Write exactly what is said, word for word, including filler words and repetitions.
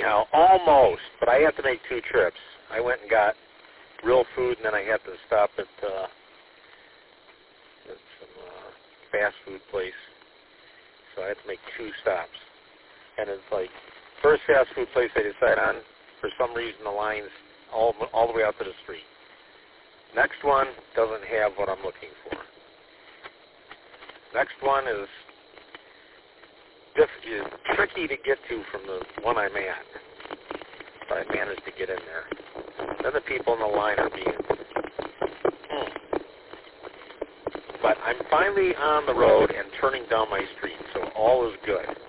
Now, almost, but I had to make two trips. I went and got real food, and then I had to stop at, uh, at some uh, fast food place. So I had to make two stops. And it's like, first fast food place I decide on, for some reason the line's all, all the way out to the street. Next one doesn't have what I'm looking for. Next one is, diff- is tricky to get to from the one I'm at. But I managed to get in there. Then the people in the line are being... Hmm. But I'm finally on the road and turning down my street, so all is good.